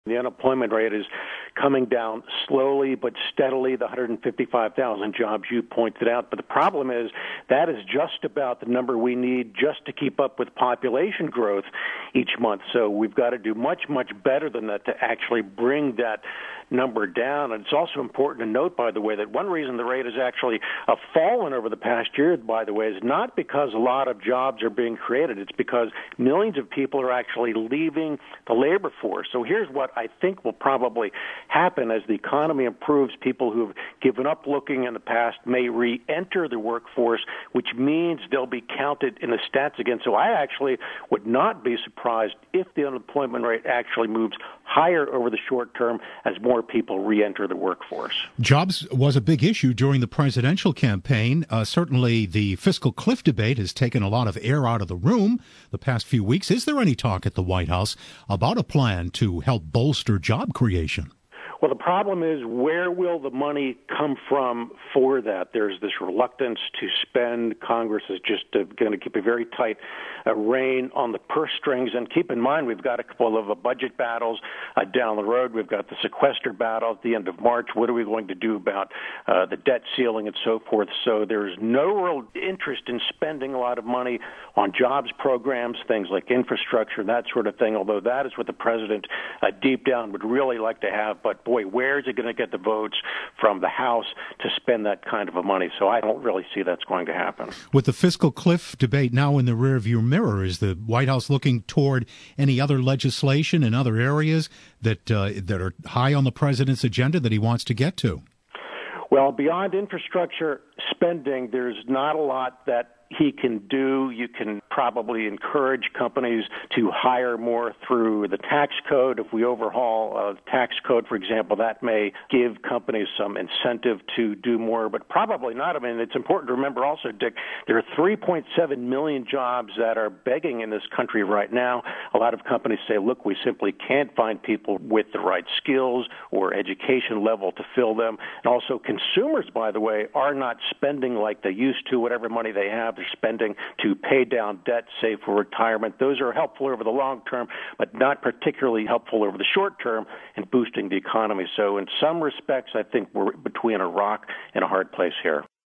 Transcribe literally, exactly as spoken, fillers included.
The unemployment rate is coming down slowly but steadily, the one hundred fifty-five thousand jobs you pointed out. But the problem is that is just about the number we need just to keep up with population growth each month. So we've got to do much, much better than that to actually bring that number down. And it's also important to note, by the way, that one reason the rate has actually uh, fallen over the past year, by the way, is not because a lot of jobs are being created. It's because millions of people are actually leaving the labor force. So here's what I think will probably happen as the economy improves. People who've given up looking in the past may re-enter the workforce, which means they'll be counted in the stats again. So I actually would not be surprised if the unemployment rate actually moves higher over the short term as more people re-enter the workforce. Jobs was a big issue during the presidential campaign. Uh, certainly the fiscal cliff debate has taken a lot of air out of the room the past few weeks. Is there any talk at the White House about a plan to help bolster job creation? Well, the problem is, where will the money come from for that? There's this reluctance to spend. Congress is just uh, going to keep a very tight uh, rein on the purse strings. And keep in mind, we've got a couple of uh, budget battles uh, down the road. We've got the sequester battle at the end of March. What are we going to do about uh, the debt ceiling and so forth? So there's no real interest in spending a lot of money on jobs programs, things like infrastructure, that sort of thing, although that is what the president uh, deep down would really like to have. But boy, where is it going to get the votes from the House to spend that kind of a money? So I don't really see that's going to happen. With the fiscal cliff debate now in the rearview mirror, is the White House looking toward any other legislation in other areas that uh, that are high on the president's agenda that he wants to get to? Well, beyond infrastructure spending, there's not a lot that he can do. You can probably encourage companies to hire more through the tax code. If we overhaul a tax code, for example, that may give companies some incentive to do more, but probably not. I mean, it's important to remember also, Dick, there are three point seven million jobs that are begging in this country right now. A lot of companies say, look, we simply can't find people with the right skills or education level to fill them. And also consumers, by the way, are not spending like they used to. Whatever money they have, they're spending to pay down debt, save for retirement. Those are helpful over the long term, but not particularly helpful over the short term in boosting the economy. So in some respects, I think we're between a rock and a hard place here.